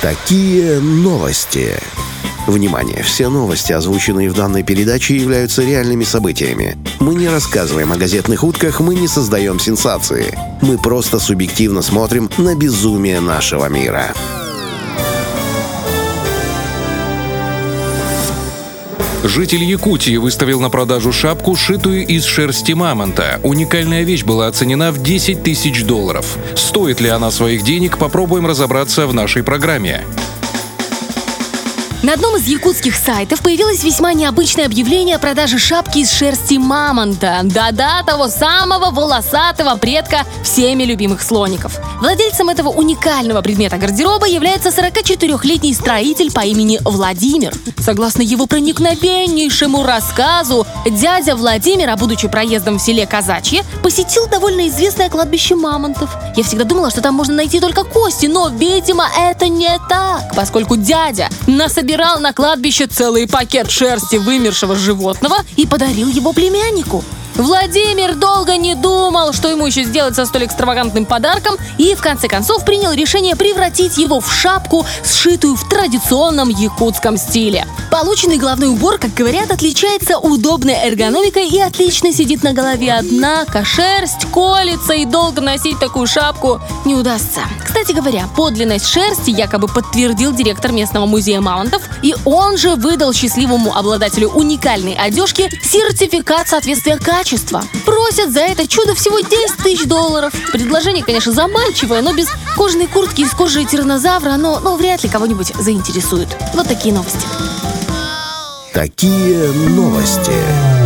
Такие новости. Внимание! Все новости, озвученные в данной передаче, являются реальными событиями. Мы не рассказываем о газетных утках, мы не создаем сенсации. Мы просто субъективно смотрим на безумие нашего мира. Житель Якутии выставил на продажу шапку, сшитую из шерсти мамонта. Уникальная вещь была оценена в $10 тысяч. Стоит ли она своих денег, попробуем разобраться в нашей программе. На одном из якутских сайтов появилось весьма необычное объявление о продаже шапки из шерсти мамонта. Да-да, того самого волосатого предка всеми любимых слоников. Владельцем этого уникального предмета гардероба является 44-летний строитель по имени Владимир. Согласно его проникновеннейшему рассказу, дядя Владимир, будучи проездом в селе Казачье, посетил довольно известное кладбище мамонтов. Я всегда думала, что там можно найти только кости, но, видимо, это не так, поскольку дядя насобирал на кладбище целый пакет шерсти вымершего животного и подарил его племяннику. Владимир долго не думал, что ему еще сделать со столь экстравагантным подарком, и в конце концов принял решение превратить его в шапку, сшитую в традиционном якутском стиле. Полученный головной убор, как говорят, отличается удобной эргономикой и отлично сидит на голове, однако шерсть колется, и долго носить такую шапку не удастся. Кстати говоря, подлинность шерсти якобы подтвердил директор местного музея мамонтов, и он же выдал счастливому обладателю уникальной одежки сертификат соответствия качества. Просят за это чудо всего $10 тысяч. Предложение, конечно, заманчивое, но без кожаной куртки из кожи тираннозавра оно вряд ли кого-нибудь заинтересует. Вот такие новости. Такие новости.